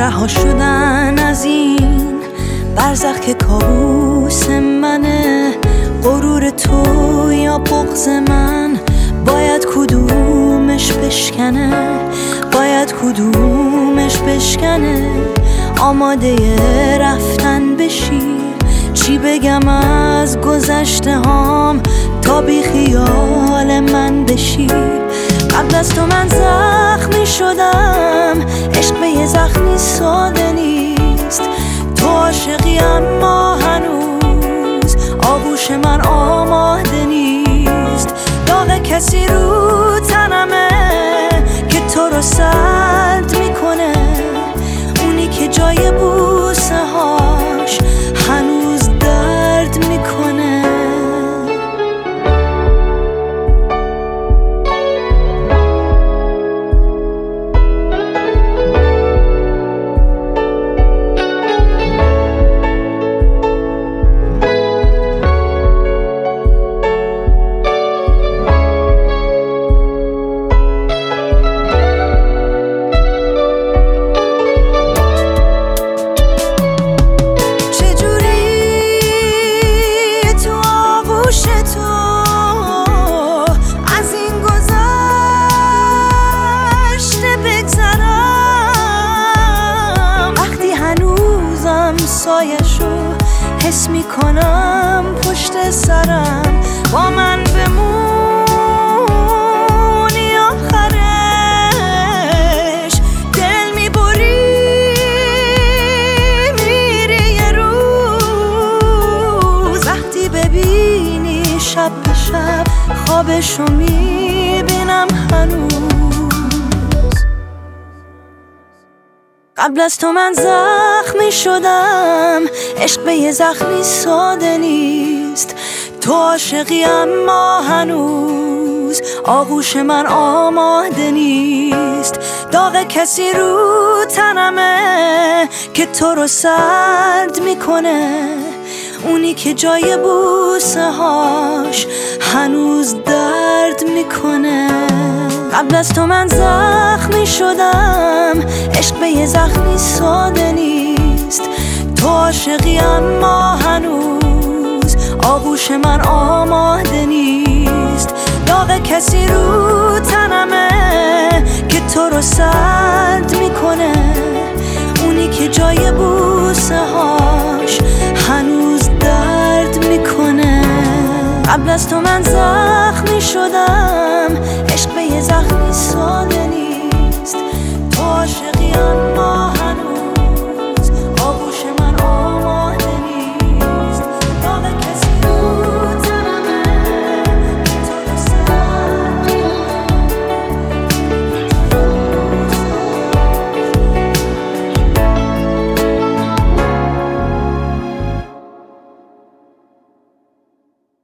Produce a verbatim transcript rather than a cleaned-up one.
رها شدن از این برزخ که کابوس منه، غرور تو یا بغض من، باید کدومش بشکنه، باید کدومش بشکنه. آماده رفتن بشی، چی بگم از گذشته هام تا بی خیال من بشی. قبل از تو من زخمی شدم، عشق به یه زخمی ساده نیست. تو عاشقی اما هنوز آغوش من آماده نیست. داغ کسی رو تنمه که تو رو سرد میکنه، اونی که جای بوسه هاش هنوز درد میکنه. سایشو حس میکنم پشت سرم، با من بمونی آخرش. دل میبری میری یه روز، وقتی ببینی شب به شب خوابشو میبینم هنوز. قبل از تو من زخمی شدم، عشق به یه زخمی ساده نیست. تو عاشقی اما هنوز آغوش من آماده نیست. داغ کسی رو تنمه که تو رو سرد میکنه، اونی که جای بوسه هاش هنوز درد میکنه. قبل از تو من زخمی شدم، عشق به یه زخمی ساده نیست. تو عاشقی اما هنوز آغوش من آماده نیست. داغ کسی رو تنمه که تو رو سرد میکنه، اونی که جای بوسه هاش هنوز درد میکنه. قبل از تو من زخمی شدم، عشق به یه زخمی ساده نیست.